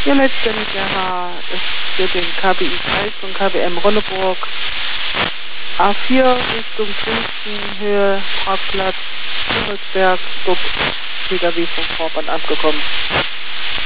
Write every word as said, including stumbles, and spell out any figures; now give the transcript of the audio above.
Ja, letztendlich ja, ist für den K B I drei von K B M Ronneburg A vier Richtung Dresden, Höhe, Parkplatz, Himmelsberg, dort P K W vom Fahrbahn abgekommen.